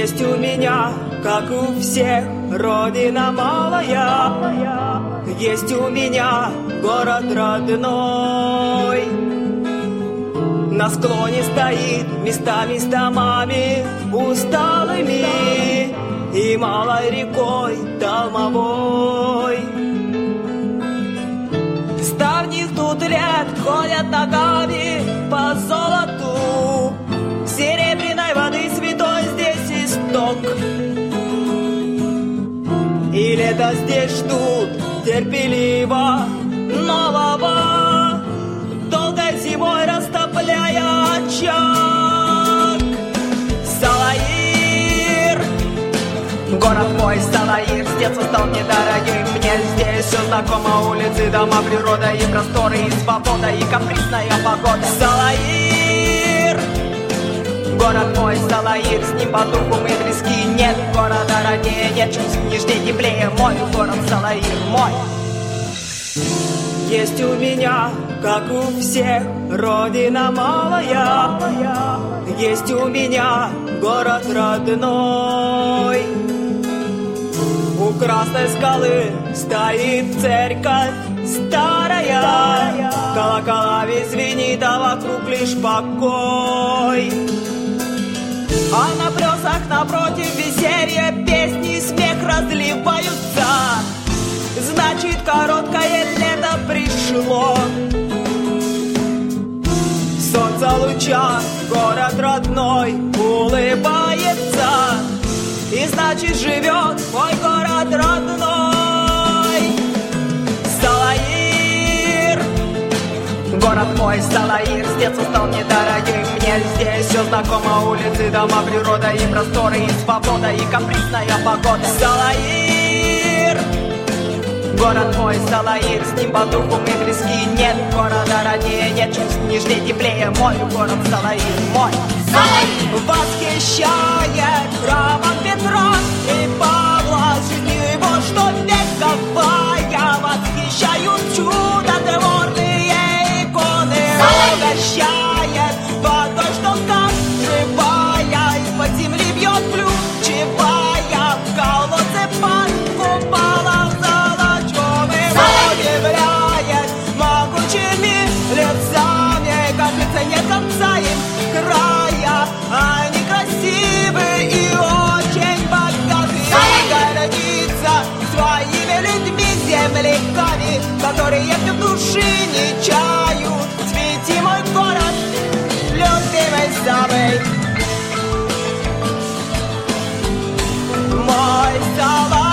Есть у меня, как у всех, родина малая. Есть у меня город родной. На склоне стоит местами с домами усталыми и малой рекой Толмовой. С давних тут лет ходят ногами по золоту, серебряной воды святой здесь исток. И лето здесь ждут терпеливо нового, долгой зимой растопляя очаг. Салаир, город мой Салаир, с детства стал недорогим. Мне здесь все знакомо: улицы, дома, природа и просторы, и свобода, и капризная погода. Салаир, город мой Салаир, с ним по духу мы близки. Нет города роднее, нет чувств нежнее, теплее. Мой город Салаир, мой. Есть у меня, как у всех, родина малая. Есть у меня город родной. У Красной скалы стоит церковь старая, колоколами звенит, а вокруг лишь покой. А на плесах напротив веселье, песни и смех разливаются. Значит, короткое лето пришло. Солнце луча, город родной улыбается. И значит, живет мой город родной. Салаир, город мой Салаир, с детства стал недорогим. Мне здесь все знакомо: улицы, дома, природа и просторы, и свобода, и капризная погода. Салаир, город мой Салаир, с ним по духу мы близки. Нет города роднее, нет чувств нежнее, теплее. Мой город Салаир, мой. Салаир восхищает храмом Петра и Павла, жизнью его, что вековая. Восхищают чудотворные иконы. Угощает водой, что как живая, из-под земли бьет ключевая. В колодце под куполом золочёвым удивляет могучими лицами. Кажется, нет конца им края. Они красивы и очень богаты. Гордится своими людьми, земляками, которые в души не чают. Свети мой город, любимый самый, мой Салаир.